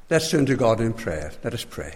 Let's turn to God in prayer. Let us pray.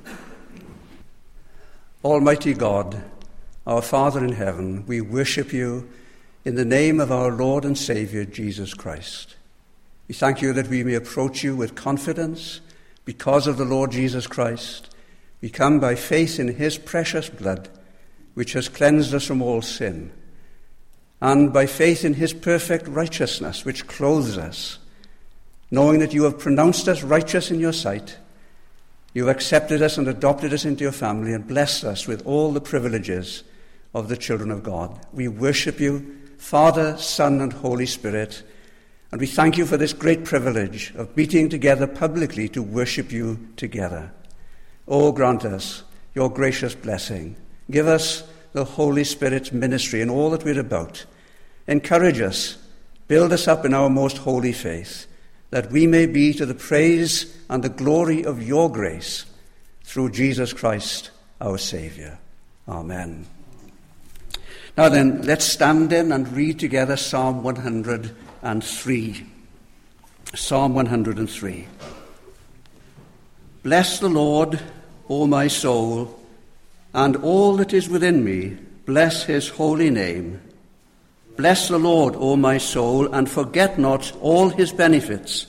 Almighty God, our Father in heaven, we worship you in the name of our Lord and Saviour, Jesus Christ. We thank you that we may approach you with confidence because of the Lord Jesus Christ. We come by faith in his precious blood, which has cleansed us from all sin, and by faith in his perfect righteousness, which clothes us, knowing that you have pronounced us righteous in your sight. You have accepted us and adopted us into your family and blessed us with all the privileges of the children of God. We worship you, Father, Son, and Holy Spirit, and we thank you for this great privilege of meeting together publicly to worship you together. Oh, grant us your gracious blessing. Give us the Holy Spirit's ministry in all that we're about. Encourage us, build us up in our most holy faith, that we may be to the praise and the glory of your grace through Jesus Christ, our Saviour. Amen. Now then, let's stand in and read together Psalm 103. Psalm 103. Bless the Lord, O my soul, and all that is within me, bless his holy name. Bless the Lord, O my soul, and forget not all his benefits,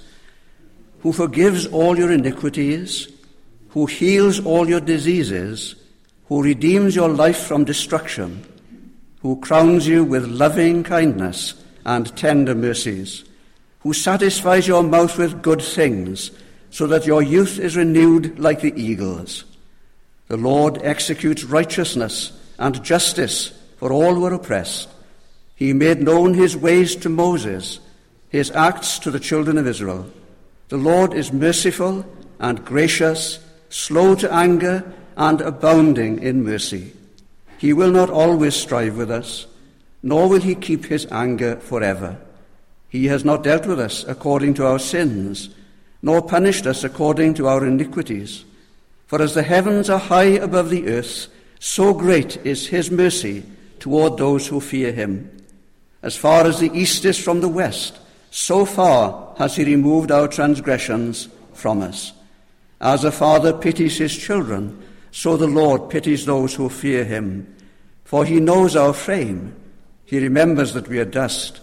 who forgives all your iniquities, who heals all your diseases, who redeems your life from destruction, who crowns you with loving kindness and tender mercies, who satisfies your mouth with good things, so that your youth is renewed like the eagles. The Lord executes righteousness and justice for all who are oppressed. He made known his ways to Moses, his acts to the children of Israel. The Lord is merciful and gracious, slow to anger and abounding in mercy. He will not always strive with us, nor will he keep his anger forever. He has not dealt with us according to our sins, nor punished us according to our iniquities. For as the heavens are high above the earth, so great is his mercy toward those who fear him. As far as the east is from the west, so far has he removed our transgressions from us. As a father pities his children, so the Lord pities those who fear him. For he knows our frame. He remembers that we are dust.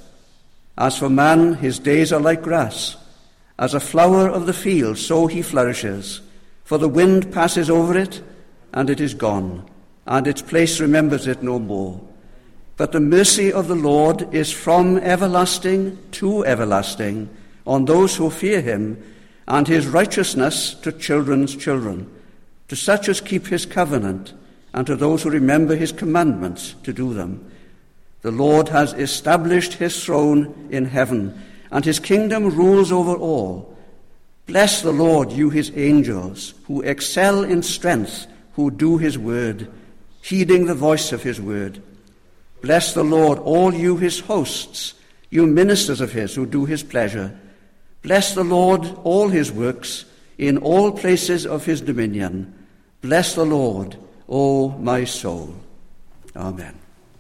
As for man, his days are like grass. As a flower of the field, so he flourishes. For the wind passes over it, and it is gone, and its place remembers it no more. But the mercy of the Lord is from everlasting to everlasting on those who fear him, and his righteousness to children's children, to such as keep his covenant, and to those who remember his commandments to do them. The Lord has established his throne in heaven, and his kingdom rules over all. Bless the Lord, you his angels, who excel in strength, who do his word, heeding the voice of his word. Bless the Lord, all you his hosts, you ministers of his who do his pleasure. Bless the Lord, all his works, in all places of his dominion. Bless the Lord, O my soul. Amen.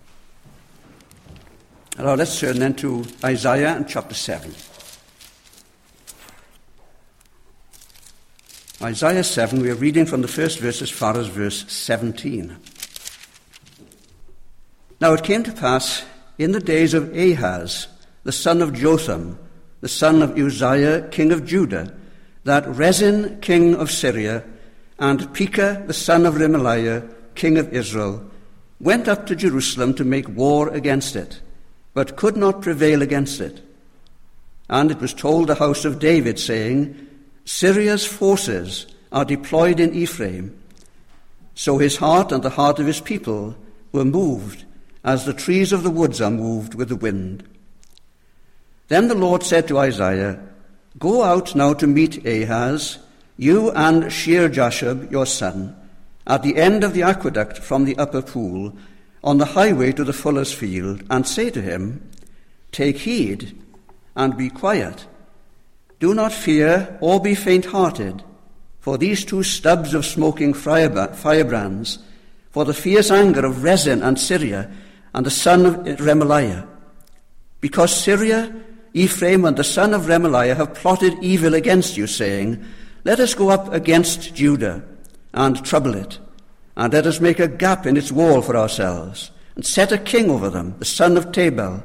Now let's turn then to Isaiah and chapter 7. Isaiah 7, we are reading from the first verse as far as verse 17. Now it came to pass in the days of Ahaz, the son of Jotham, the son of Uzziah, king of Judah, that Rezin, king of Syria, and Pekah, the son of Remaliah, king of Israel, went up to Jerusalem to make war against it, but could not prevail against it. And it was told the house of David, saying, Syria's forces are deployed in Ephraim. So his heart and the heart of his people were moved, as the trees of the woods are moved with the wind. Then the Lord said to Isaiah, Go out now to meet Ahaz, you and Shear-Jashub your son, at the end of the aqueduct from the upper pool, on the highway to the fuller's field, and say to him, Take heed and be quiet. Do not fear or be faint-hearted, for these two stubs of smoking firebrands, for the fierce anger of Rezin and Syria and the son of Remaliah. Because Syria, Ephraim, and the son of Remaliah have plotted evil against you, saying, Let us go up against Judah and trouble it, and let us make a gap in its wall for ourselves, and set a king over them, the son of Tabel.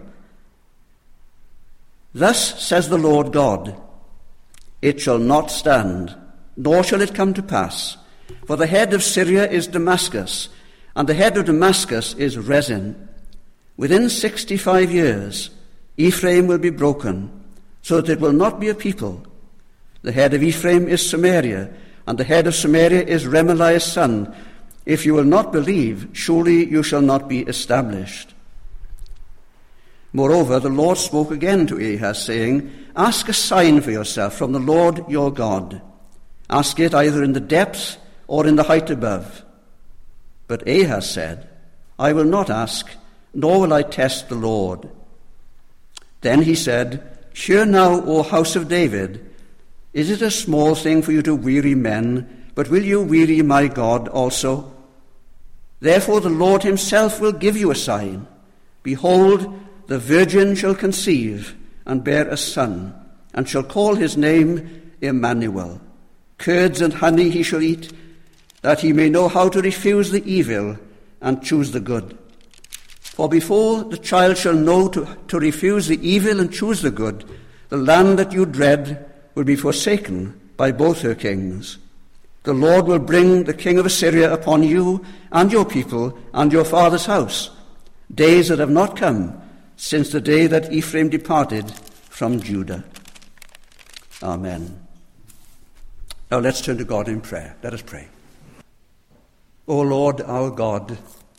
Thus says the Lord God, it shall not stand, nor shall it come to pass, for the head of Syria is Damascus, and the head of Damascus is Rezin. Within 65 years Ephraim will be broken, so that it will not be a people. The head of Ephraim is Samaria, and the head of Samaria is Remaliah's son. If you will not believe, surely you shall not be established. Moreover, the Lord spoke again to Ahaz, saying, ask a sign for yourself from the Lord your God. Ask it either in the depth or in the height above. But Ahaz said, I will not ask, nor will I test the Lord. Then he said, hear now, O house of David, is it a small thing for you to weary men, but will you weary my God also? Therefore the Lord himself will give you a sign. Behold, the virgin shall conceive and bear a son, and shall call his name Emmanuel. Curds and honey he shall eat, that he may know how to refuse the evil and choose the good. For before the child shall know to refuse the evil and choose the good, the land that you dread will be forsaken by both her kings. The Lord will bring the king of Assyria upon you and your people and your father's house, days that have not come since the day that Ephraim departed from Judah. Amen. Now let's turn to God in prayer. Let us pray. O Lord our God,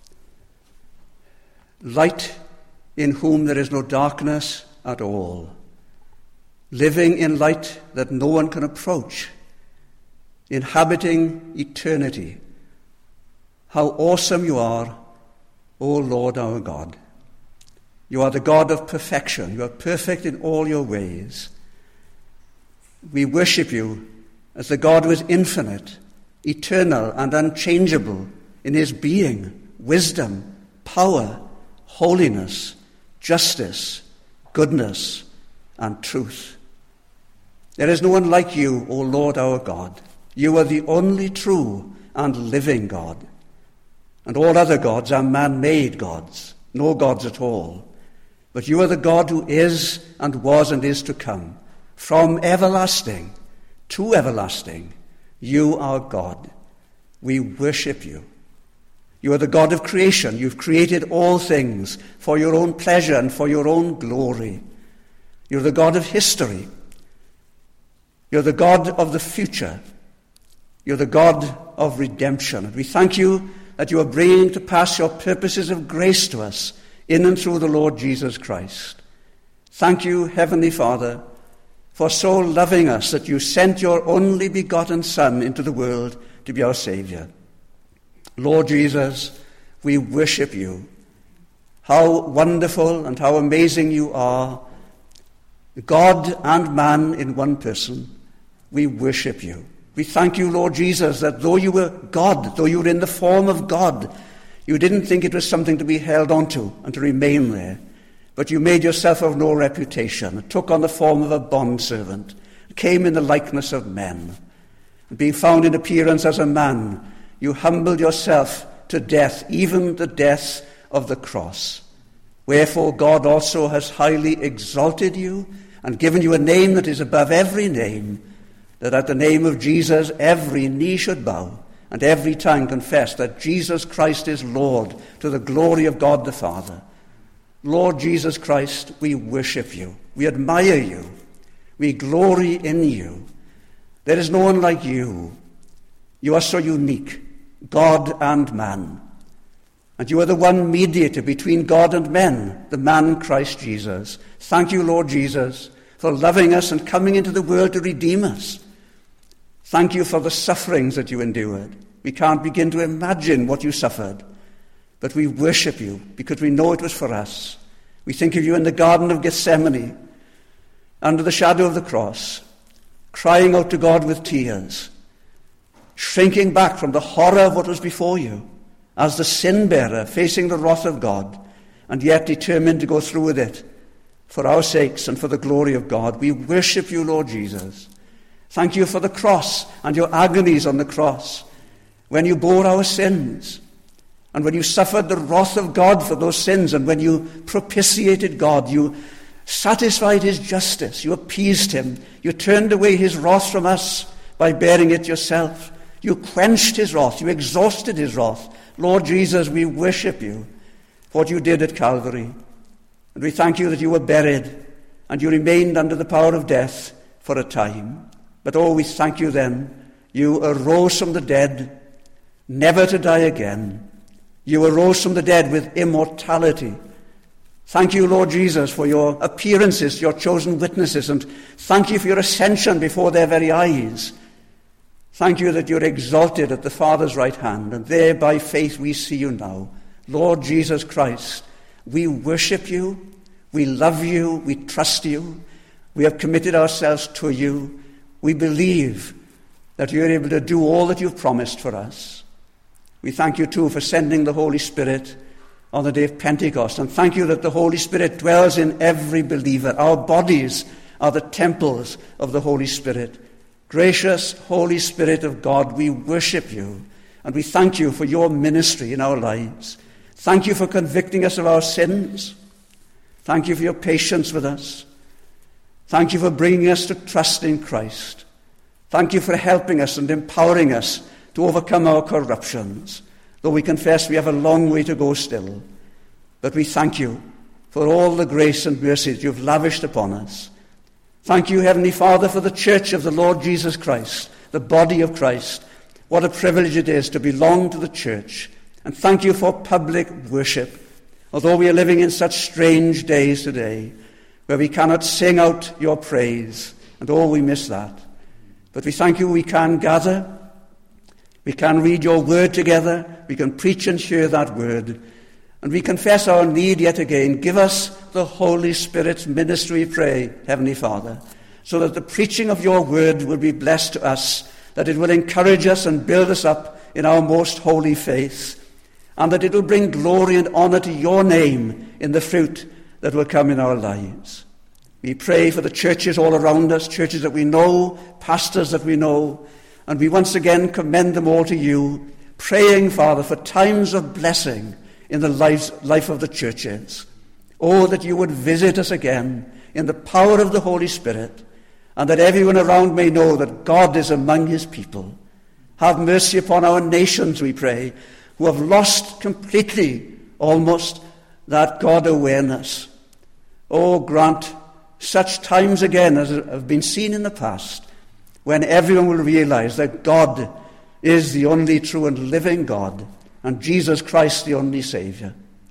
light in whom there is no darkness at all, living in light that no one can approach, inhabiting eternity, how awesome you are, O Lord our God. You are the God of perfection. You are perfect in all your ways. We worship you as the God who is infinite, eternal, and unchangeable in his being, wisdom, power, holiness, justice, goodness, and truth. There is no one like you, O Lord our God. You are the only true and living God. And all other gods are man-made gods, no gods at all. But you are the God who is and was and is to come. From everlasting to everlasting, you are God. We worship you. You are the God of creation. You've created all things for your own pleasure and for your own glory. You're the God of history. You're the God of the future. You're the God of redemption. And we thank you that you are bringing to pass your purposes of grace to us in and through the Lord Jesus Christ. Thank you, Heavenly Father, for so loving us that you sent your only begotten Son into the world to be our Saviour. Lord Jesus, we worship you. How wonderful and how amazing you are, God and man in one person. We worship you. We thank you, Lord Jesus, that though you were God, though you were in the form of God, you didn't think it was something to be held onto and to remain there, but you made yourself of no reputation, and took on the form of a bondservant, came in the likeness of men. And being found in appearance as a man, you humbled yourself to death, even the death of the cross. Wherefore God also has highly exalted you and given you a name that is above every name, that at the name of Jesus every knee should bow, and every tongue confess that Jesus Christ is Lord, to the glory of God the Father. Lord Jesus Christ, we worship you. We admire you. We glory in you. There is no one like you. You are so unique, God and man. And you are the one mediator between God and men, the man Christ Jesus. Thank you, Lord Jesus, for loving us and coming into the world to redeem us. Thank you for the sufferings that you endured. We can't begin to imagine what you suffered, but we worship you because we know it was for us. We think of you in the Garden of Gethsemane, under the shadow of the cross, crying out to God with tears, shrinking back from the horror of what was before you, as the sin-bearer facing the wrath of God, and yet determined to go through with it for our sakes and for the glory of God. We worship you, Lord Jesus. Thank you for the cross and your agonies on the cross, when you bore our sins, and when you suffered the wrath of God for those sins, and when you propitiated God, you satisfied his justice, you appeased him, you turned away his wrath from us by bearing it yourself. You quenched his wrath, you exhausted his wrath. Lord Jesus, we worship you for what you did at Calvary. And we thank you that you were buried and you remained under the power of death for a time. But oh, we thank you then, you arose from the dead, never to die again. You arose from the dead with immortality. Thank you, Lord Jesus, for your appearances to your chosen witnesses, and thank you for your ascension before their very eyes. Thank you that you're exalted at the Father's right hand, and there by faith we see you now. Lord Jesus Christ, we worship you, we love you, we trust you, we have committed ourselves to you. We believe that you're able to do all that you've promised for us. We thank you too for sending the Holy Spirit on the day of Pentecost, and thank you that the Holy Spirit dwells in every believer. Our bodies are the temples of the Holy Spirit. Gracious Holy Spirit of God, we worship you, and we thank you for your ministry in our lives. Thank you for convicting us of our sins. Thank you for your patience with us. Thank you for bringing us to trust in Christ. Thank you for helping us and empowering us to overcome our corruptions, though we confess we have a long way to go still. But we thank you for all the grace and mercy that you've lavished upon us. Thank you, Heavenly Father, for the church of the Lord Jesus Christ, the body of Christ. What a privilege it is to belong to the church. And thank you for public worship. Although we are living in such strange days today, where we cannot sing out your praise, and oh, we miss that. But we thank you we can gather, we can read your word together, we can preach and share that word, and we confess our need yet again. Give us the Holy Spirit's ministry, we pray, Heavenly Father, so that the preaching of your word will be blessed to us, that it will encourage us and build us up in our most holy faith, and that it will bring glory and honor to your name in the fruit that will come in our lives. We pray for the churches all around us, churches that we know, pastors that we know, and we once again commend them all to you, praying, Father, for times of blessing in the life of the churches. Oh, that you would visit us again in the power of the Holy Spirit, and that everyone around may know that God is among his people. Have mercy upon our nations, we pray, who have lost completely, almost, that God awareness. Oh, grant such times again as have been seen in the past, when everyone will realize that God is the only true and living God, and Jesus Christ the only Saviour.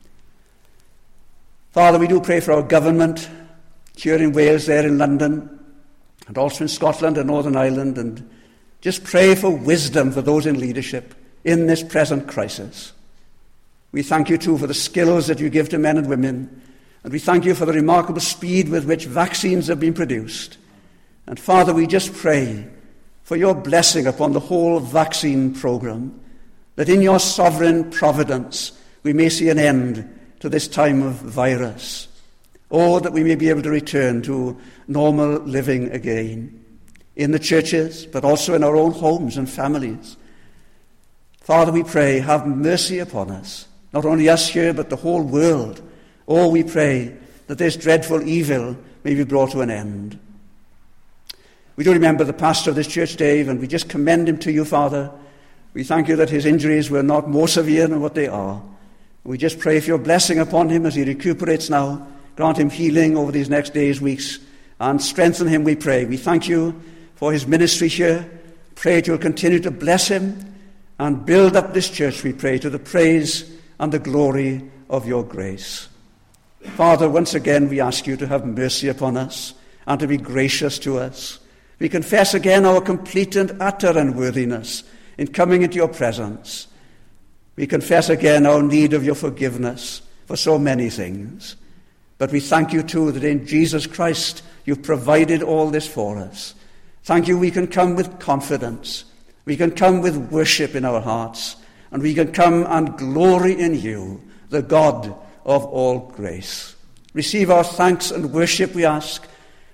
Father, we do pray for our government here in Wales, there in London, and also in Scotland and Northern Ireland, and just pray for wisdom for those in leadership in this present crisis. We thank you too for the skills that you give to men and women, and we thank you for the remarkable speed with which vaccines have been produced. And Father, we just pray for your blessing upon the whole vaccine program, that in your sovereign providence we may see an end to this time of virus. Oh, that we may be able to return to normal living again in the churches, but also in our own homes and families. Father, we pray, have mercy upon us, not only us here, but the whole world. Oh, we pray that this dreadful evil may be brought to an end. We do remember the pastor of this church, Dave, and we just commend him to you, Father. We thank you that his injuries were not more severe than what they are. We just pray for your blessing upon him as he recuperates now. Grant him healing over these next days, weeks, and strengthen him, we pray. We thank you for his ministry here. Pray that you'll continue to bless him and build up this church, we pray, to the praise and the glory of your grace. Father, once again we ask you to have mercy upon us and to be gracious to us. We confess again our complete and utter unworthiness in coming into your presence. We confess again our need of your forgiveness for so many things. But we thank you too that in Jesus Christ you've provided all this for us. Thank you we can come with confidence. We can come with worship in our hearts. And we can come and glory in you, the God of all grace. Receive our thanks and worship, we ask,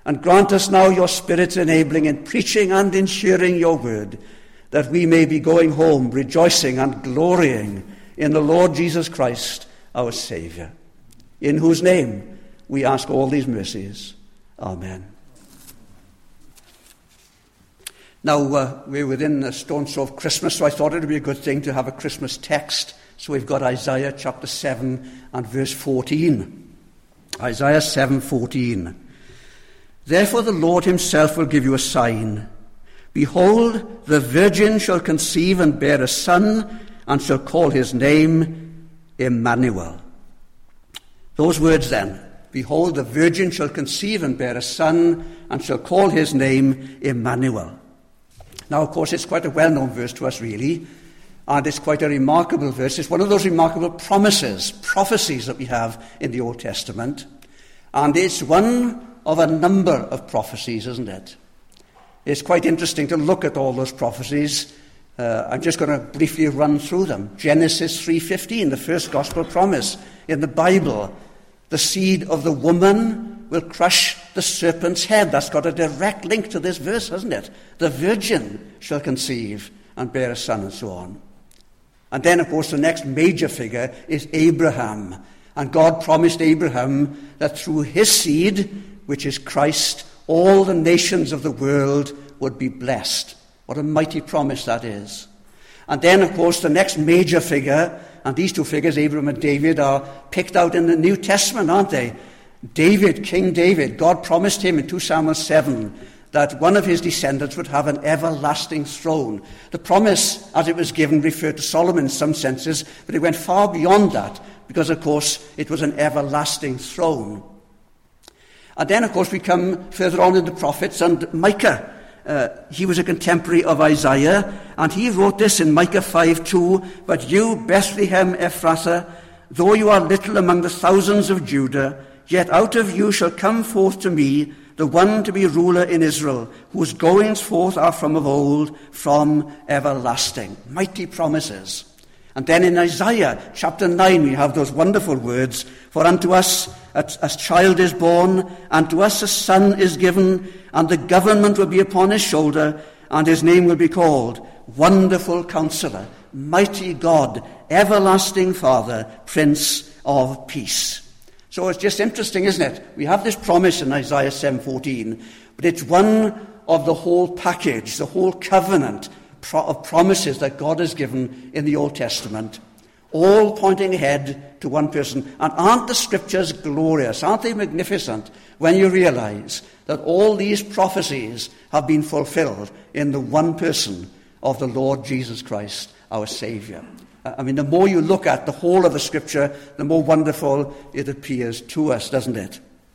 And grant us now your Spirit's enabling in preaching and in sharing your word, that we may be going home rejoicing and glorying in the Lord Jesus Christ, our Saviour, in whose name we ask all these mercies. Amen. Now, we're within a stone's throw of Christmas, so I thought it would be a good thing to have a Christmas text. So we've got Isaiah chapter 7 and verse 14. Isaiah 7:14. Therefore the Lord himself will give you a sign. Behold, the virgin shall conceive and bear a son, and shall call his name Emmanuel. Those words then. Behold, the virgin shall conceive and bear a son, and shall call his name Emmanuel. Now, of course, it's quite a well-known verse to us, really, and it's quite a remarkable verse. It's one of those remarkable prophecies that we have in the Old Testament, and it's one of a number of prophecies, isn't it? It's quite interesting to look at all those prophecies. I'm just going to briefly run through them. Genesis 3:15, the first gospel promise in the Bible. The seed of the woman will crush the serpent's head. That's got a direct link to this verse, hasn't it? The virgin shall conceive and bear a son, and so on. And then, of course, the next major figure is Abraham. And God promised Abraham that through his seed, which is Christ, all the nations of the world would be blessed. What a mighty promise that is. And then, of course, the next major figure, and these two figures, Abraham and David, are picked out in the New Testament, aren't they? David, King David, God promised him in 2 Samuel 7 that one of his descendants would have an everlasting throne. The promise, as it was given, referred to Solomon in some senses, but it went far beyond that, because, of course, it was an everlasting throne. And then, of course, we come further on in the prophets, and Micah, he was a contemporary of Isaiah, and he wrote this in Micah 5:2, But you, Bethlehem Ephrathah, though you are little among the thousands of Judah, yet out of you shall come forth to me the one to be ruler in Israel, whose goings forth are from of old, from everlasting. Mighty promises. And then in Isaiah chapter 9 we have those wonderful words, For unto us a child is born, and to us a son is given, and the government will be upon his shoulder, and his name will be called Wonderful Counselor, Mighty God, Everlasting Father, Prince of Peace. So it's just interesting, isn't it? We have this promise in Isaiah 7:14, but it's one of the whole package, the whole covenant of promises that God has given in the Old Testament, all pointing ahead to one person. And aren't the scriptures glorious? Aren't they magnificent when you realize that all these prophecies have been fulfilled in the one person of the Lord Jesus Christ, our Saviour? I mean, the more you look at the whole of the scripture, the more wonderful it appears to us, doesn't it?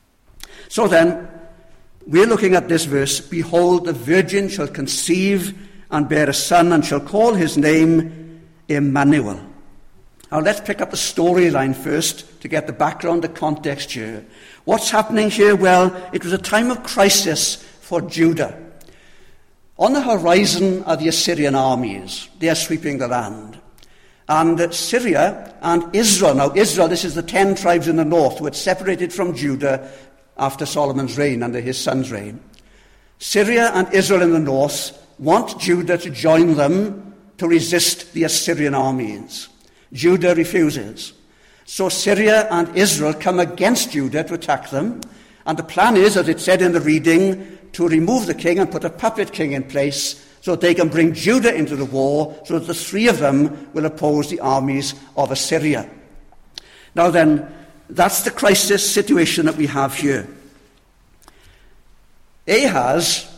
So then, we're looking at this verse, Behold, the virgin shall conceive and bear a son, and shall call his name Emmanuel. Now let's pick up the storyline first to get the background, the context here. What's happening here? Well, it was a time of crisis for Judah. On the horizon are the Assyrian armies. They are sweeping the land. And Syria and Israel. Now Israel, this is the 10 tribes in the north who had separated from Judah after Solomon's reign, under his son's reign. Syria and Israel in the north want Judah to join them to resist the Assyrian armies. Judah refuses. So Syria and Israel come against Judah to attack them. And the plan is, as it said in the reading, to remove the king and put a puppet king in place so that they can bring Judah into the war, so that the three of them will oppose the armies of Assyria. Now then, that's the crisis situation that we have here. Ahaz,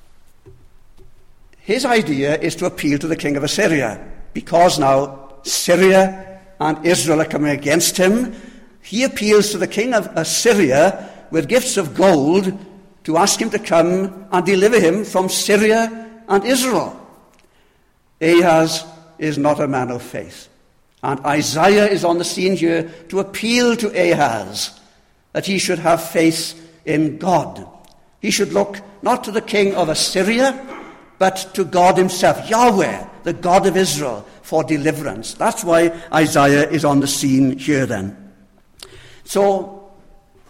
his idea is to appeal to the king of Assyria, because now Syria and Israel are coming against him. He appeals to the king of Assyria with gifts of gold to ask him to come and deliver him from Syria and Israel. Ahaz is not a man of faith. And Isaiah is on the scene here to appeal to Ahaz that he should have faith in God. He should look not to the king of Assyria, but to God himself, Yahweh, the God of Israel, for deliverance. That's why Isaiah is on the scene here then. So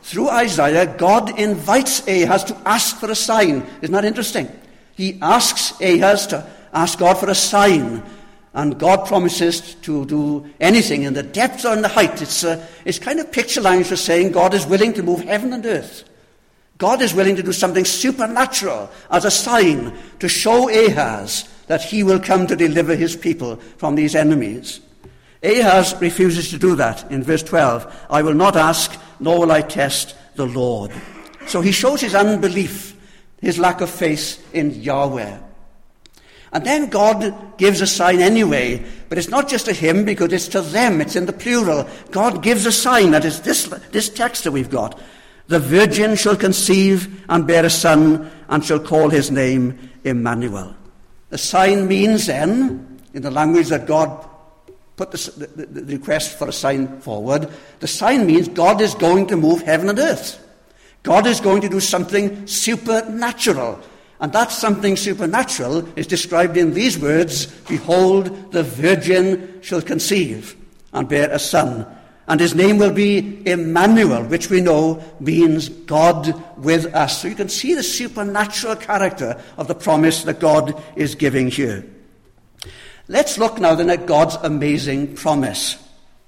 through Isaiah, God invites Ahaz to ask for a sign. Isn't that interesting? He asks Ahaz to ask God for a sign, and God promises to do anything in the depth or in the height. It's kind of picture language for saying God is willing to move heaven and earth. God is willing to do something supernatural as a sign to show Ahaz that he will come to deliver his people from these enemies. Ahaz refuses to do that. In verse 12, I will not ask, nor will I test the Lord. So he shows his unbelief, his lack of faith in Yahweh. And then God gives a sign anyway, but it's not just to him because it's to them, it's in the plural. God gives a sign, that is this text that we've got. The virgin shall conceive and bear a son, and shall call his name Emmanuel. The sign means then, in the language that God put the request for a sign forward, the sign means God is going to move heaven and earth. God is going to do something supernatural. And that something supernatural is described in these words, behold, the virgin shall conceive and bear a son, and his name will be Emmanuel, which we know means God with us. So you can see the supernatural character of the promise that God is giving here. Let's look now then at God's amazing promise.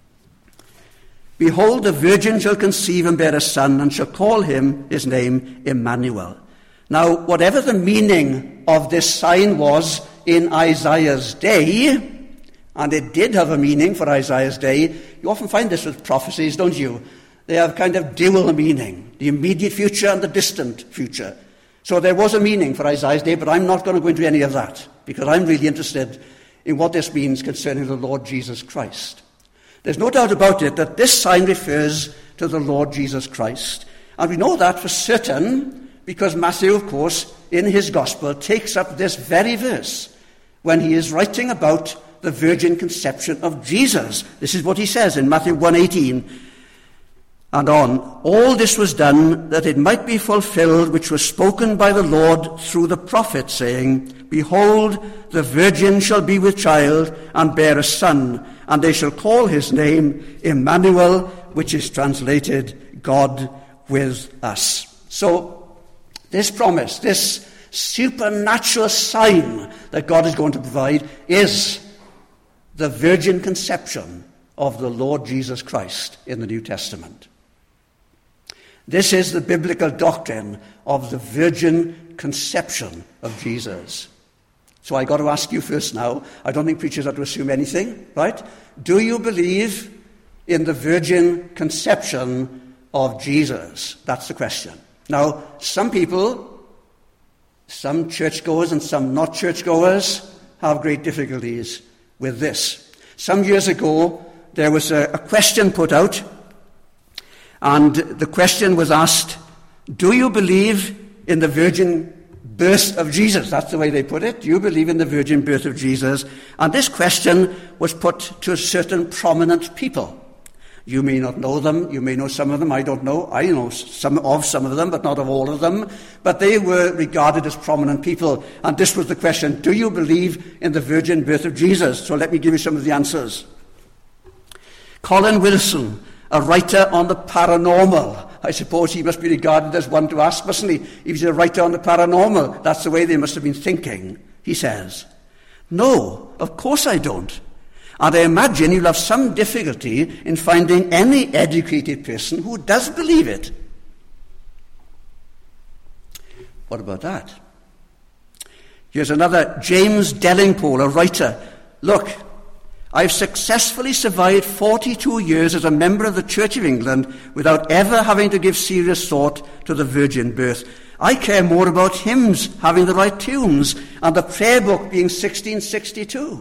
Behold, the virgin shall conceive and bear a son, and shall call his name Emmanuel. Now, whatever the meaning of this sign was in Isaiah's day, and it did have a meaning for Isaiah's day, you often find this with prophecies, don't you? They have kind of dual meaning, the immediate future and the distant future. So there was a meaning for Isaiah's day, but I'm not going to go into any of that, because I'm really interested in what this means concerning the Lord Jesus Christ. There's no doubt about it that this sign refers to the Lord Jesus Christ. And we know that for certain because Matthew, of course, in his gospel, takes up this very verse when he is writing about the virgin conception of Jesus. This is what he says in Matthew 1:18 and on. All this was done that it might be fulfilled which was spoken by the Lord through the prophet, saying, behold, the virgin shall be with child and bear a son, and they shall call his name Emmanuel, which is translated God with us. So this promise, this supernatural sign that God is going to provide is the virgin conception of the Lord Jesus Christ in the New Testament. This is the biblical doctrine of the virgin conception of Jesus. So I got to ask you first now, I don't think preachers have to assume anything, right? Do you believe in the virgin conception of Jesus? That's the question. Now, some people, some churchgoers and some not churchgoers, have great difficulties with this. Some years ago, there was a question put out, and the question was asked, do you believe in the virgin birth of Jesus? That's the way they put it. Do you believe in the virgin birth of Jesus? And this question was put to certain prominent people. You may not know them. You may know some of them. I don't know. I know some of them, but not of all of them. But they were regarded as prominent people. And this was the question, do you believe in the virgin birth of Jesus? So let me give you some of the answers. Colin Wilson, a writer on the paranormal. I suppose he must be regarded as one to ask, mustn't he? If he's a writer on the paranormal, that's the way they must have been thinking. He says, no, of course I don't. And I imagine you'll have some difficulty in finding any educated person who does believe it. What about that? Here's another, James Dellingpole, a writer. Look, I've successfully survived 42 years as a member of the Church of England without ever having to give serious thought to the virgin birth. I care more about hymns having the right tunes and the prayer book being 1662.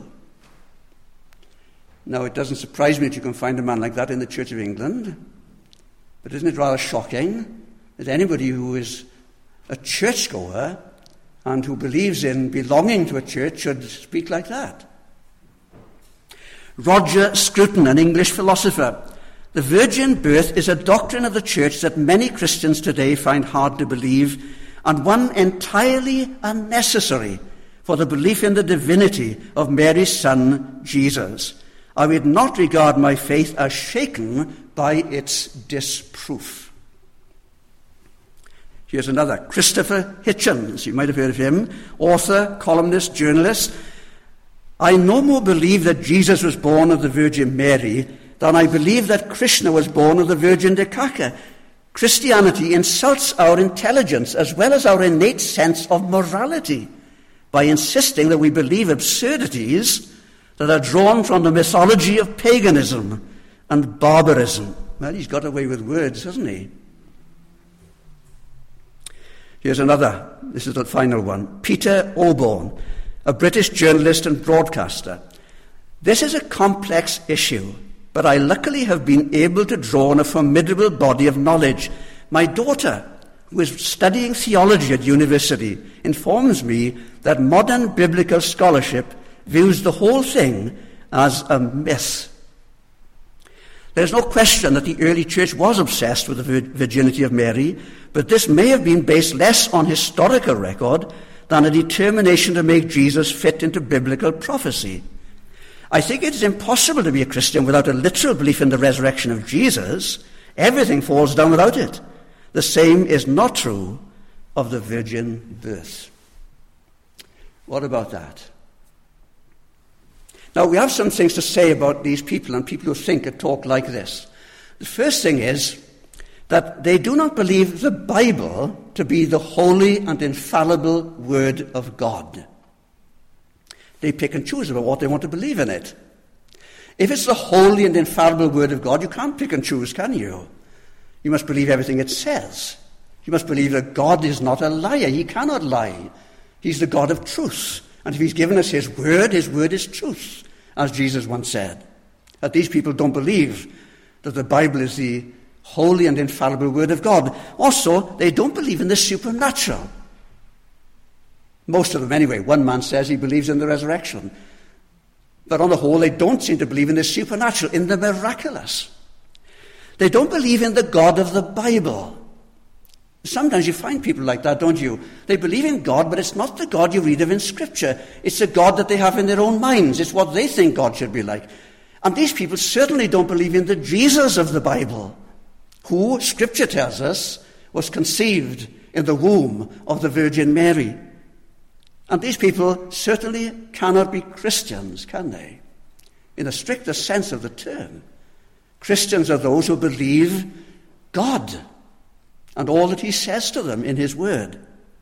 Now, it doesn't surprise me that you can find a man like that in the Church of England, but isn't it rather shocking that anybody who is a churchgoer and who believes in belonging to a church should speak like that? Roger Scruton, an English philosopher. The virgin birth is a doctrine of the church that many Christians today find hard to believe, and one entirely unnecessary for the belief in the divinity of Mary's son, Jesus. I would not regard my faith as shaken by its disproof. Here's another, Christopher Hitchens. You might have heard of him. Author, columnist, journalist. I no more believe that Jesus was born of the Virgin Mary than I believe that Krishna was born of the Virgin Dekaka. Christianity insults our intelligence as well as our innate sense of morality by insisting that we believe absurdities that are drawn from the mythology of paganism and barbarism. Well, he's got away with words, hasn't he? Here's another. This is the final one. Peter Oborne, a British journalist and broadcaster. This is a complex issue, but I luckily have been able to draw on a formidable body of knowledge. My daughter, who is studying theology at university, informs me that modern biblical scholarship views the whole thing as a myth. There's no question that the early church was obsessed with the virginity of Mary, but this may have been based less on historical record than a determination to make Jesus fit into biblical prophecy. I think it is impossible to be a Christian without a literal belief in the resurrection of Jesus. Everything falls down without it. The same is not true of the virgin birth. What about that? Now, we have some things to say about these people and people who think and talk like this. The first thing is that they do not believe the Bible to be the holy and infallible Word of God. They pick and choose about what they want to believe in it. If it's the holy and infallible Word of God, you can't pick and choose, can you? You must believe everything it says. You must believe that God is not a liar. He cannot lie. He's the God of truth. And if he's given us his word is truth, as Jesus once said. That these people don't believe that the Bible is the holy and infallible Word of God. Also, they don't believe in the supernatural. Most of them anyway. One man says he believes in the resurrection. But on the whole, they don't seem to believe in the supernatural, in the miraculous. They don't believe in the God of the Bible. Sometimes you find people like that, don't you? They believe in God, but it's not the God you read of in Scripture. It's the God that they have in their own minds. It's what they think God should be like. And these people certainly don't believe in the Jesus of the Bible, who, Scripture tells us, was conceived in the womb of the Virgin Mary. And these people certainly cannot be Christians, can they? In the strictest sense of the term. Christians are those who believe God and all that he says to them in his word.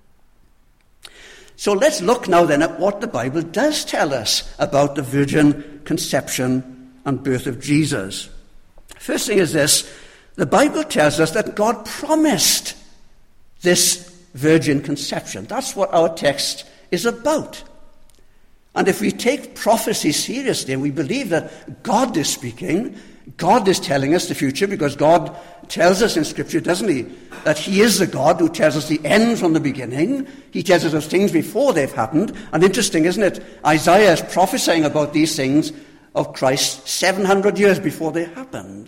So let's look now then at what the Bible does tell us about the virgin conception and birth of Jesus. First thing is this: the Bible tells us that God promised this virgin conception. That's what our text is about. And if we take prophecy seriously and we believe that God is speaking, God is telling us the future, because God tells us in Scripture, doesn't he, that he is the God who tells us the end from the beginning. He tells us of things before they've happened. And interesting, isn't it? Isaiah is prophesying about these things of Christ 700 years before they happened.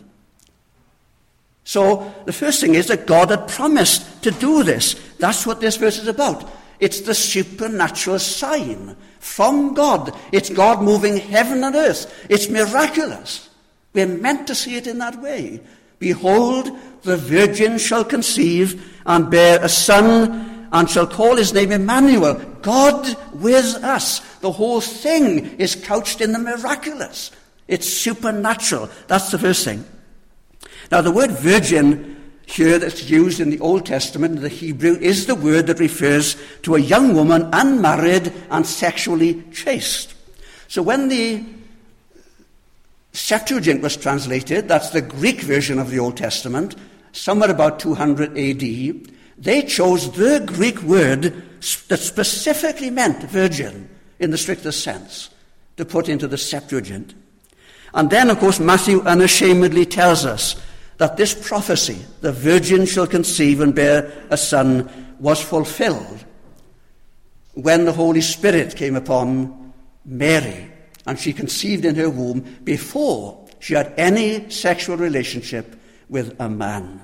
So the first thing is that God had promised to do this. That's what this verse is about. It's the supernatural sign from God. It's God moving heaven and earth. It's miraculous. We're meant to see it in that way. Behold, the virgin shall conceive and bear a son, and shall call his name Emmanuel, God with us. The whole thing is couched in the miraculous. It's supernatural. That's the first thing. Now, the word virgin here that's used in the Old Testament, in the Hebrew, is the word that refers to a young woman, unmarried and sexually chaste. So when the Septuagint was translated, that's the Greek version of the Old Testament, somewhere about 200 AD, they chose the Greek word that specifically meant virgin in the strictest sense to put into the Septuagint. And then, of course, Matthew unashamedly tells us that this prophecy, the virgin shall conceive and bear a son, was fulfilled when the Holy Spirit came upon Mary, and she conceived in her womb before she had any sexual relationship with a man.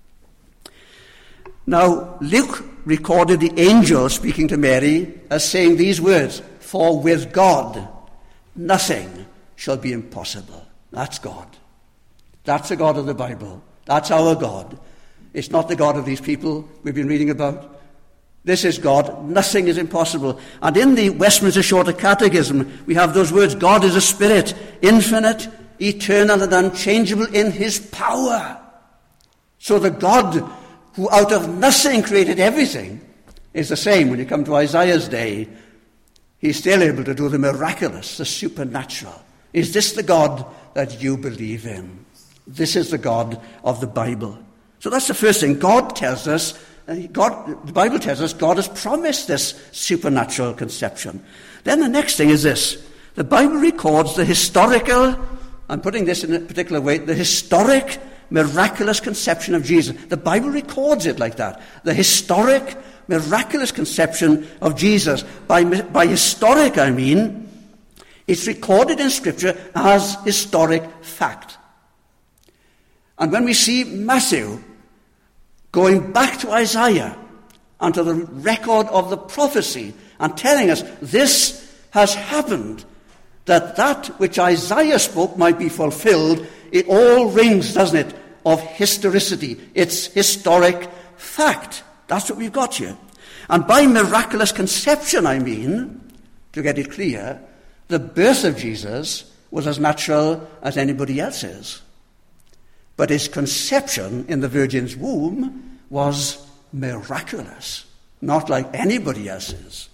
Now, Luke recorded the angel speaking to Mary as saying these words, "For with God nothing shall be impossible." That's God. That's the God of the Bible. That's our God. It's not the God of these people we've been reading about. This is God. Nothing is impossible. And in the Westminster Shorter Catechism, we have those words, God is a spirit, infinite, eternal, and unchangeable in his power. So the God who out of nothing created everything is the same when you come to Isaiah's day. He's still able to do the miraculous, the supernatural. Is this the God that you believe in? This is the God of the Bible. So that's the first thing. The Bible tells us God has promised this supernatural conception. Then the next thing is this. The Bible records the historical, I'm putting this in a particular way, the historic, miraculous conception of Jesus. The Bible records it like that. The historic, miraculous conception of Jesus. By historic, I mean, it's recorded in Scripture as historic fact. And when we see Matthew going back to Isaiah and to the record of the prophecy and telling us this has happened, that which Isaiah spoke might be fulfilled, it all rings, doesn't it, of historicity. It's historic fact. That's what we've got here. And by miraculous conception, I mean, to get it clear, the birth of Jesus was as natural as anybody else's. But his conception in the Virgin's womb was miraculous, not like anybody else's.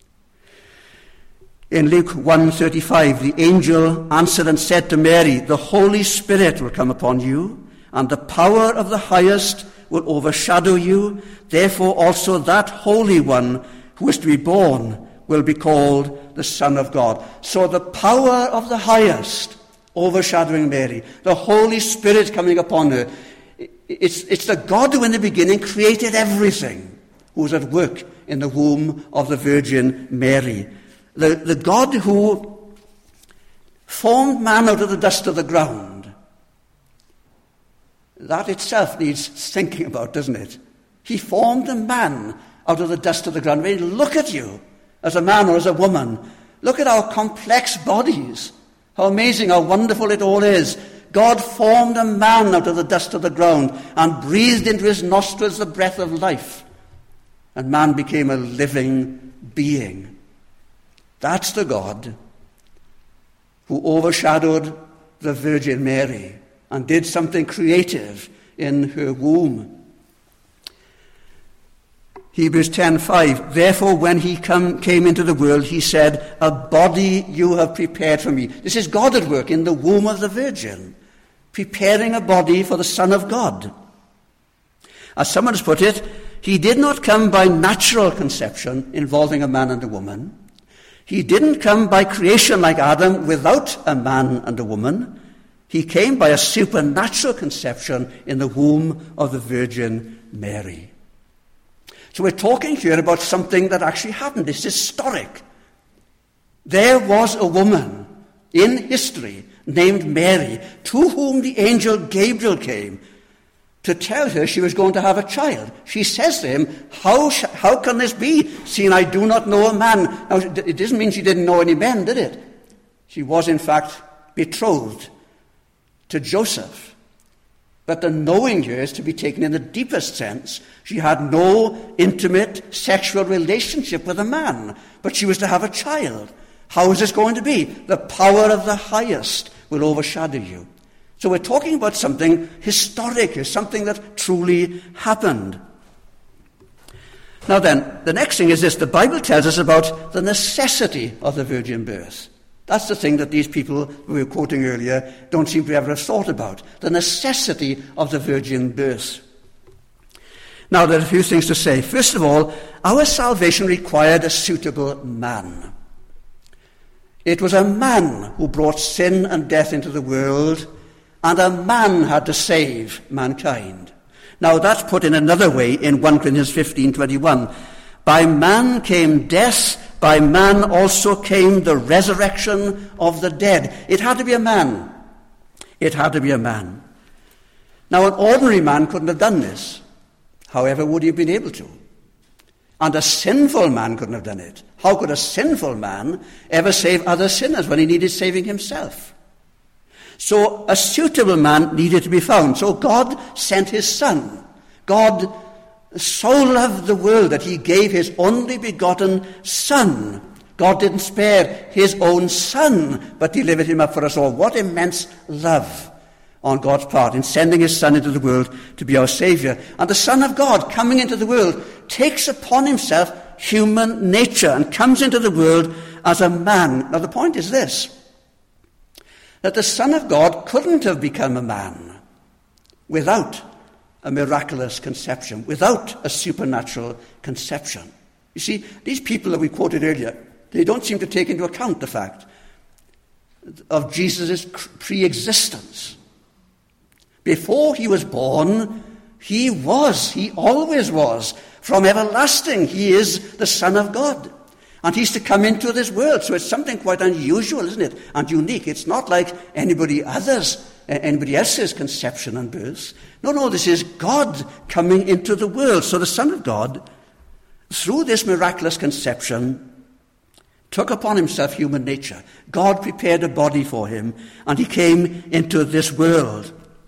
In Luke 1:35, the angel answered and said to Mary, the Holy Spirit will come upon you, and the power of the highest will overshadow you. Therefore also that Holy One who is to be born will be called the Son of God. So the power of the highest overshadowing Mary, the Holy Spirit coming upon her. It's the God who in the beginning created everything, who was at work in the womb of the Virgin Mary. The God who formed man out of the dust of the ground. That itself needs thinking about, doesn't it? He formed a man out of the dust of the ground. I mean, look at you as a man or as a woman. Look at our complex bodies. How amazing, how wonderful it all is. God formed a man out of the dust of the ground and breathed into his nostrils the breath of life. And man became a living being. That's the God who overshadowed the Virgin Mary and did something creative in her womb. Hebrews 10:5, therefore when he came into the world, he said, a body you have prepared for me. This is God at work in the womb of the Virgin, preparing a body for the Son of God. As someone has put it, he did not come by natural conception involving a man and a woman. He didn't come by creation like Adam without a man and a woman. He came by a supernatural conception in the womb of the Virgin Mary. So we're talking here about something that actually happened. It's historic. There was a woman in history named Mary, to whom the angel Gabriel came to tell her she was going to have a child. She says to him, how can this be, seeing I do not know a man? Now, it doesn't mean she didn't know any men, did it? She was, in fact, betrothed to Joseph. But the knowing here is to be taken in the deepest sense. She had no intimate sexual relationship with a man, but she was to have a child. How is this going to be? The power of the highest will overshadow you. So we're talking about something historic here, something that truly happened. Now then, the next thing is this. The Bible tells us about the necessity of the virgin birth. That's the thing that these people we were quoting earlier don't seem to ever have thought about. The necessity of the virgin birth. Now, there are a few things to say. First of all, our salvation required a suitable man. It was a man who brought sin and death into the world, and a man had to save mankind. Now, that's put in another way in 1 Corinthians 15:21. By man came death, by man also came the resurrection of the dead. It had to be a man. It had to be a man. Now, an ordinary man couldn't have done this. However, would he have been able to? And a sinful man couldn't have done it. How could a sinful man ever save other sinners when he needed saving himself? So a suitable man needed to be found. So God sent his Son, God so loved the world that he gave his only begotten Son. God didn't spare his own Son, but delivered him up for us all. What immense love on God's part in sending his Son into the world to be our Saviour. And the Son of God, coming into the world, takes upon himself human nature and comes into the world as a man. Now the point is this, that the Son of God couldn't have become a man without a miraculous conception, without a supernatural conception. You see, these people that we quoted earlier, they don't seem to take into account the fact of Jesus' pre-existence. Before he was born, he always was. From everlasting, he is the Son of God. And he's to come into this world. So it's something quite unusual, isn't it? And unique. It's not like anybody else's conception and birth. No, this is God coming into the world. So the Son of God, through this miraculous conception, took upon himself human nature. God prepared a body for him, and he came into this world.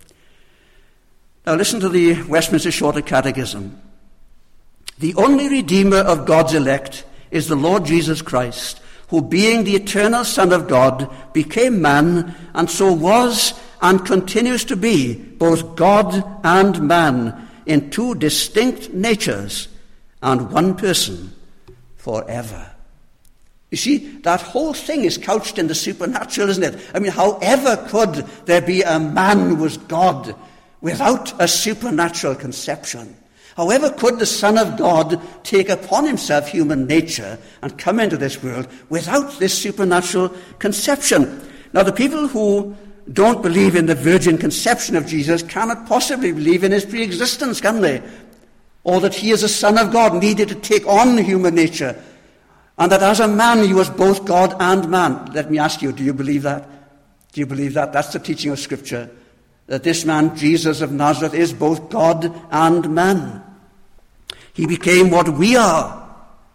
Now listen to the Westminster Shorter Catechism. The only Redeemer of God's elect is the Lord Jesus Christ, who being the eternal Son of God became man, and so was and continues to be both God and man in two distinct natures and one person forever. You see, that whole thing is couched in the supernatural, isn't it? I mean, however could there be a man who was God without a supernatural conception? However could the Son of God take upon himself human nature and come into this world without this supernatural conception? Now, the people who don't believe in the virgin conception of Jesus cannot possibly believe in his pre-existence, can they? Or that he as a Son of God needed to take on human nature, and that as a man he was both God and man. Let me ask you, do you believe that? Do you believe that? That's the teaching of Scripture, that this man, Jesus of Nazareth, is both God and man. He became what we are,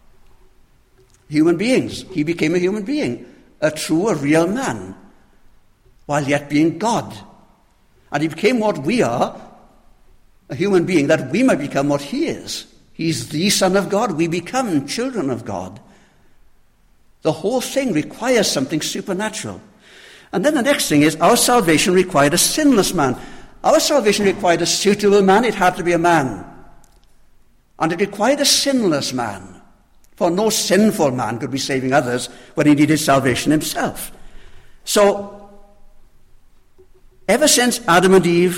human beings. He became a human being, a real man, while yet being God. And he became what we are, a human being, that we might become what he is. He's the Son of God. We become children of God. The whole thing requires something supernatural. And then the next thing is, our salvation required a sinless man. Our salvation required a suitable man. It had to be a man. And it required a sinless man. For no sinful man could be saving others when he needed salvation himself. So, ever since Adam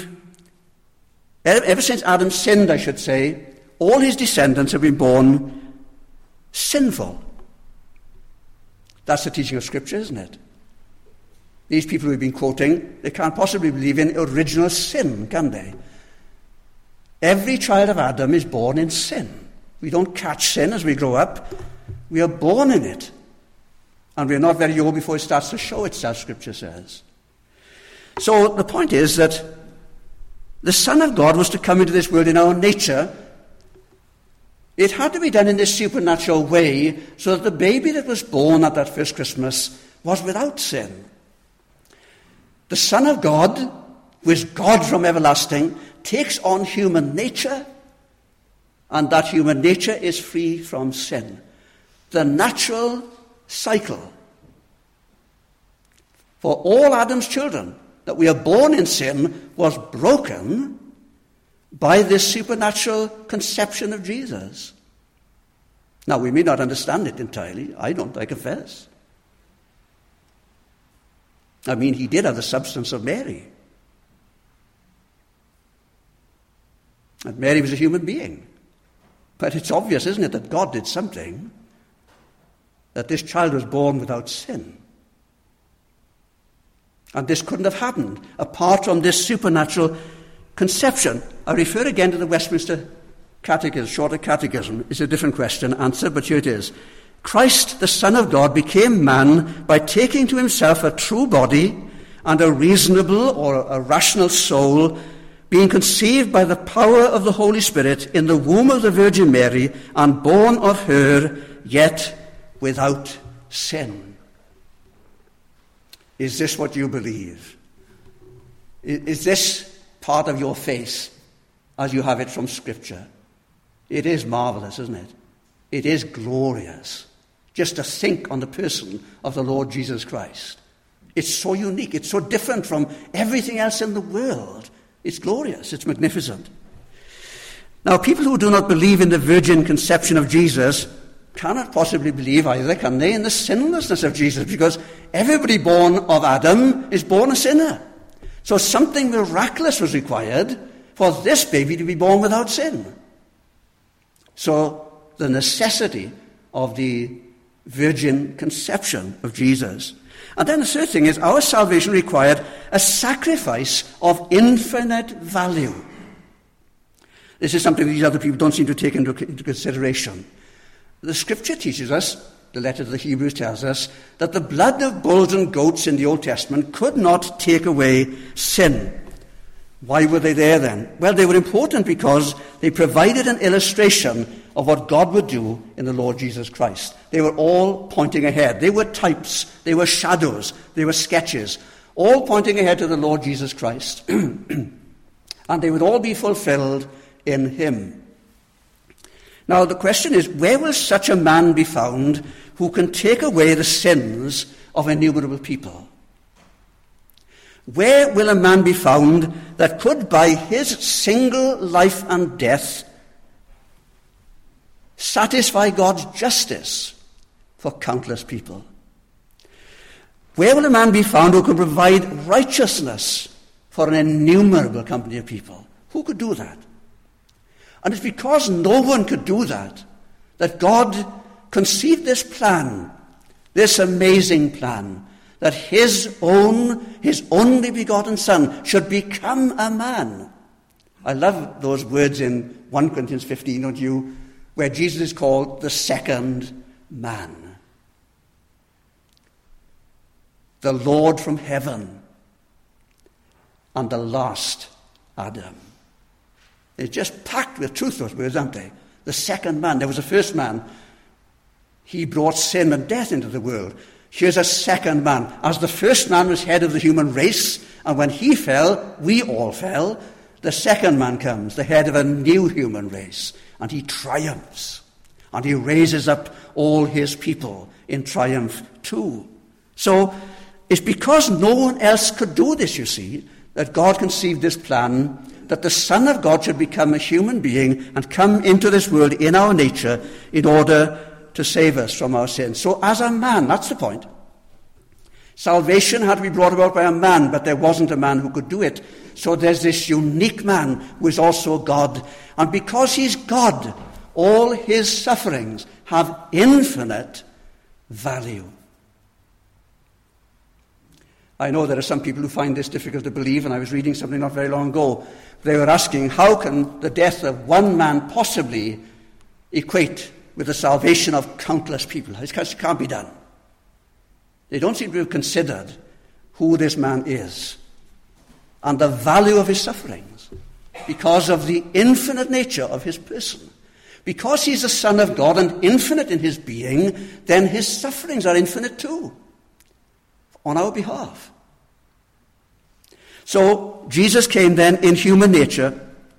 sinned, I should say, all his descendants have been born sinful. That's the teaching of Scripture, isn't it? These people we've been quoting, they can't possibly believe in original sin, can they? Every child of Adam is born in sin. We don't catch sin as we grow up. We are born in it. And we're not very old before it starts to show itself, Scripture says. So the point is that the Son of God was to come into this world in our nature. It had to be done in this supernatural way so that the baby that was born at that first Christmas was without sin. The Son of God, who is God from everlasting, takes on human nature, and that human nature is free from sin. The natural cycle for all Adam's children, that we are born in sin, was broken by this supernatural conception of Jesus. Now, we may not understand it entirely. I don't, I confess. I mean, he did have the substance of Mary. And Mary was a human being. But it's obvious, isn't it, that God did something, that this child was born without sin. And this couldn't have happened apart from this supernatural conception. I refer again to the Westminster Catechism, Shorter Catechism. It's a different question, answer, but here it is. Christ, the Son of God, became man by taking to himself a true body and a reasonable or a rational soul, being conceived by the power of the Holy Spirit in the womb of the Virgin Mary and born of her, yet without sin. Is this what you believe? Is this part of your faith? as you have it from Scripture. It is marvelous, isn't it? It is glorious. Just to think on the person of the Lord Jesus Christ. It's so unique. It's so different from everything else in the world. It's glorious. It's magnificent. Now, people who do not believe in the virgin conception of Jesus cannot possibly believe either, can they, in the sinlessness of Jesus, because everybody born of Adam is born a sinner. So something miraculous was required for this baby to be born without sin. So the necessity of the virgin conception of Jesus. And then the third thing is our salvation required a sacrifice of infinite value. This is something these other people don't seem to take into consideration. The Scripture teaches us, the letter to the Hebrews tells us, that the blood of bulls and goats in the Old Testament could not take away sin. Why were they there then? Well, they were important because they provided an illustration of what God would do in the Lord Jesus Christ. They were all pointing ahead. They were types, they were shadows, they were sketches, all pointing ahead to the Lord Jesus Christ. And they would all be fulfilled in him. Now the question is, where will such a man be found who can take away the sins of innumerable people? Where will a man be found that could, by his single life and death, satisfy God's justice for countless people? Where will a man be found who can provide righteousness for an innumerable company of people? Who could do that? And it's because no one could do that God conceived this plan, this amazing plan, that his only begotten Son should become a man. I love those words in 1 Corinthians 15, don't you, where Jesus is called the second man. The Lord from heaven and the last Adam. They're just packed with truth, those words, aren't they? The second man. There was a first man. He brought sin and death into the world. Here's a second man. As the first man was head of the human race, and when he fell, we all fell, the second man comes, the head of a new human race, and he triumphs. And he raises up all his people in triumph too. So it's because no one else could do this, you see, that God conceived this plan that the Son of God should become a human being and come into this world in our nature in order to save us from our sins. So as a man, that's the point. Salvation had to be brought about by a man, but there wasn't a man who could do it. So there's this unique man who is also God. And because he's God, all his sufferings have infinite value. I know there are some people who find this difficult to believe, and I was reading something not very long ago. They were asking, how can the death of one man possibly equate with the salvation of countless people? It can't be done. They don't seem to have considered who this man is and the value of his sufferings because of the infinite nature of his person. Because he's the Son of God and infinite in his being, then his sufferings are infinite too, on our behalf. So Jesus came then in human nature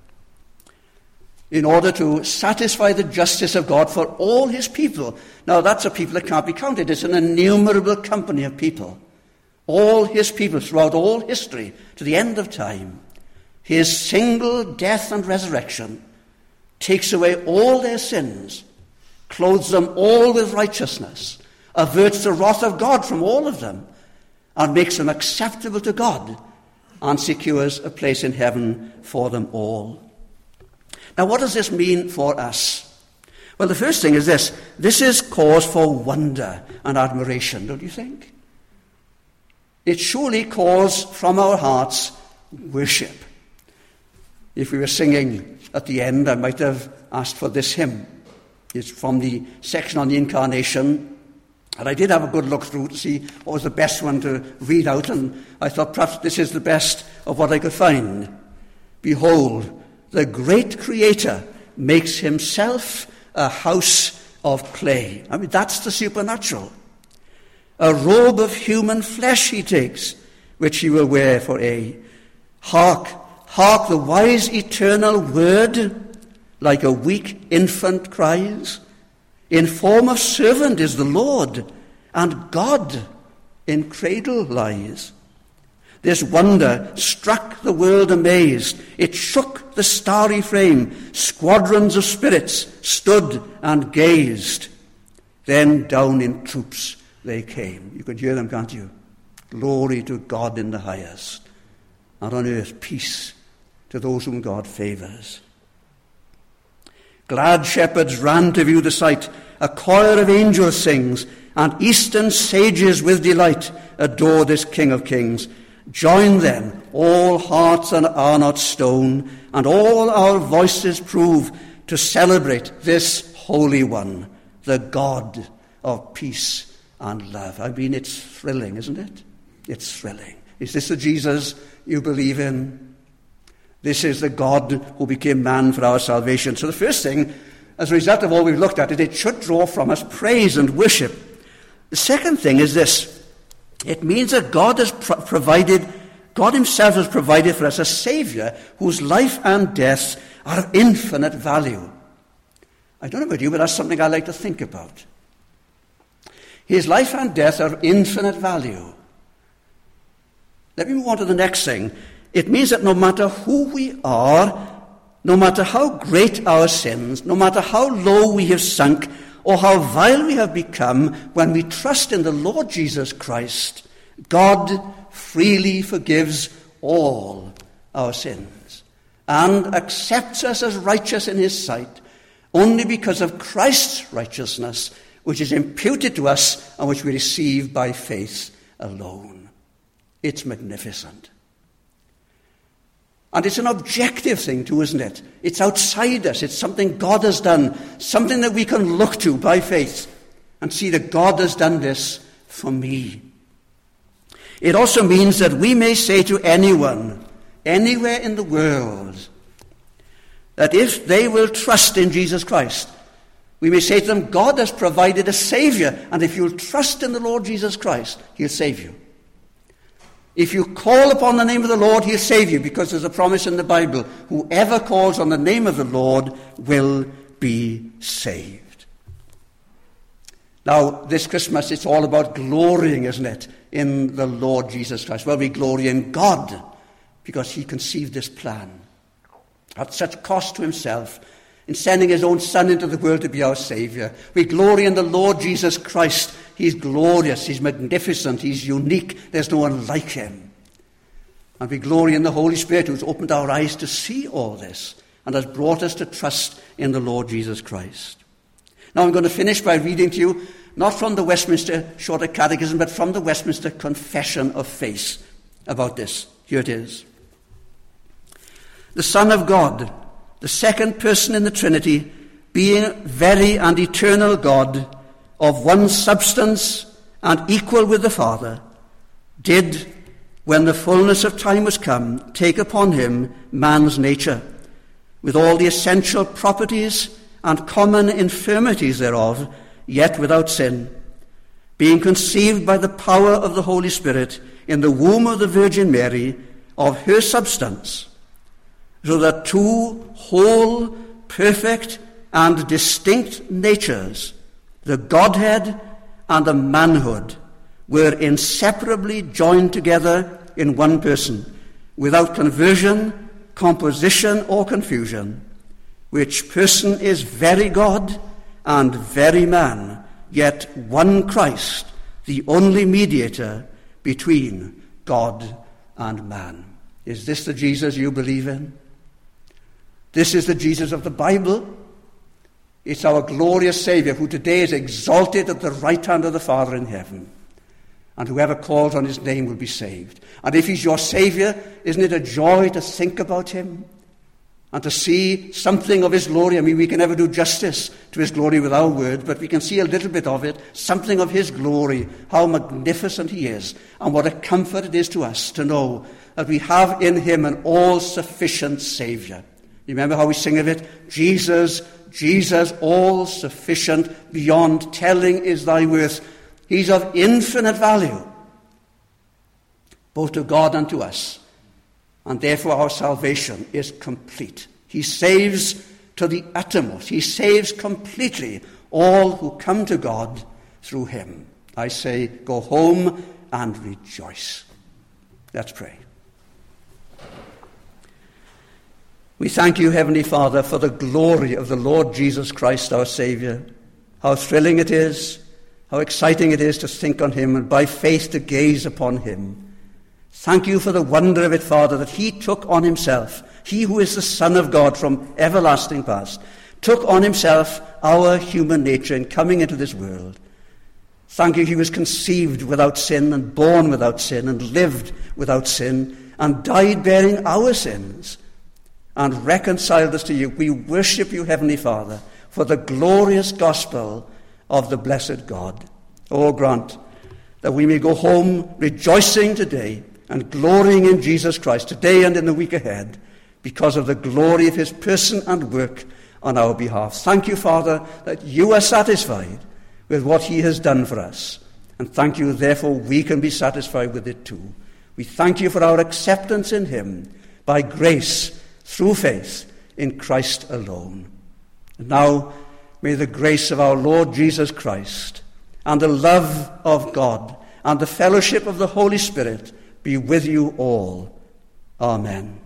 in order to satisfy the justice of God for all his people. Now that's a people that can't be counted. It's an innumerable company of people. All his people throughout all history to the end of time. His single death and resurrection takes away all their sins, clothes them all with righteousness, averts the wrath of God from all of them, and makes them acceptable to God, and secures a place in heaven for them all. Now, what does this mean for us? Well, the first thing is this. This is cause for wonder and admiration, don't you think? It surely calls from our hearts worship. If we were singing at the end, I might have asked for this hymn. It's from the section on the Incarnation. And I did have a good look through to see what was the best one to read out, and I thought perhaps this is the best of what I could find. Behold, the great Creator makes himself a house of clay. I mean, that's the supernatural. A robe of human flesh he takes, which he will wear for aye. Hark, hark, the wise eternal word, like a weak infant cries. In form of servant is the Lord, and God in cradle lies. This wonder struck the world amazed. It shook the starry frame. Squadrons of spirits stood and gazed. Then down in troops they came. You could hear them, can't you? Glory to God in the highest, and on earth peace to those whom God favours. Glad shepherds ran to view the sight. A choir of angels sings, and eastern sages with delight adore this King of Kings. Join them, all hearts and are not stone, and all our voices prove to celebrate this Holy One, the God of peace and love. I mean, it's thrilling, isn't it? It's thrilling. Is this the Jesus you believe in? This is the God who became man for our salvation. So the first thing, as a result of all we've looked at, it should draw from us praise and worship. The second thing is this. It means that God himself has provided for us a Saviour whose life and death are of infinite value. I don't know about you, but that's something I like to think about. His life and death are of infinite value. Let me move on to the next thing. It means that no matter who we are, no matter how great our sins, no matter how low we have sunk, or how vile we have become, when we trust in the Lord Jesus Christ, God freely forgives all our sins and accepts us as righteous in his sight only because of Christ's righteousness, which is imputed to us and which we receive by faith alone. It's magnificent. And it's an objective thing too, isn't it? It's outside us. It's something God has done, something that we can look to by faith and see that God has done this for me. It also means that we may say to anyone, anywhere in the world, that if they will trust in Jesus Christ, we may say to them, God has provided a Saviour, and if you'll trust in the Lord Jesus Christ, he'll save you. If you call upon the name of the Lord, he'll save you, because there's a promise in the Bible. Whoever calls on the name of the Lord will be saved. Now, this Christmas, it's all about glorying, isn't it, in the Lord Jesus Christ. Well, we glory in God, because he conceived this plan at such cost to himself, in sending his own Son into the world to be our Saviour. We glory in the Lord Jesus Christ. He's glorious, he's magnificent, he's unique. There's no one like him. And we glory in the Holy Spirit, who's opened our eyes to see all this and has brought us to trust in the Lord Jesus Christ. Now I'm going to finish by reading to you, not from the Westminster Shorter Catechism, but from the Westminster Confession of Faith about this. Here it is. The Son of God, the second person in the Trinity, being very and eternal God, of one substance and equal with the Father, did, when the fullness of time was come, take upon him man's nature, with all the essential properties and common infirmities thereof, yet without sin, being conceived by the power of the Holy Spirit in the womb of the Virgin Mary, of her substance, so that two whole, perfect, and distinct natures, the Godhead and the manhood, were inseparably joined together in one person, without conversion, composition, or confusion, which person is very God and very man, yet one Christ, the only mediator between God and man. Is this the Jesus you believe in? This is the Jesus of the Bible. It's our glorious Saviour, who today is exalted at the right hand of the Father in heaven. And whoever calls on his name will be saved. And if he's your Saviour, isn't it a joy to think about him and to see something of his glory? I mean, we can never do justice to his glory with our words, but we can see a little bit of it, something of his glory, how magnificent he is, and what a comfort it is to us to know that we have in him an all-sufficient Saviour. You remember how we sing of it? Jesus, Jesus, all-sufficient, beyond telling is thy worth. He's of infinite value, both to God and to us. and therefore our salvation is complete. He saves to the uttermost. He saves completely all who come to God through him. I say, go home and rejoice. Let's pray. We thank you, Heavenly Father, for the glory of the Lord Jesus Christ, our Saviour. How thrilling it is, how exciting it is to think on him and by faith to gaze upon him. Thank you for the wonder of it, Father, that he took on himself, he who is the Son of God from everlasting past, took on himself our human nature in coming into this world. Thank you, he was conceived without sin and born without sin and lived without sin and died bearing our sins and reconciled us to you. We worship you, Heavenly Father, for the glorious gospel of the blessed God. Oh, grant that we may go home rejoicing today and glorying in Jesus Christ today and in the week ahead because of the glory of his person and work on our behalf. Thank you, Father, that you are satisfied with what he has done for us. And thank you, therefore, we can be satisfied with it too. We thank you for our acceptance in him by grace through faith in Christ alone. And now may the grace of our Lord Jesus Christ and the love of God and the fellowship of the Holy Spirit be with you all. Amen.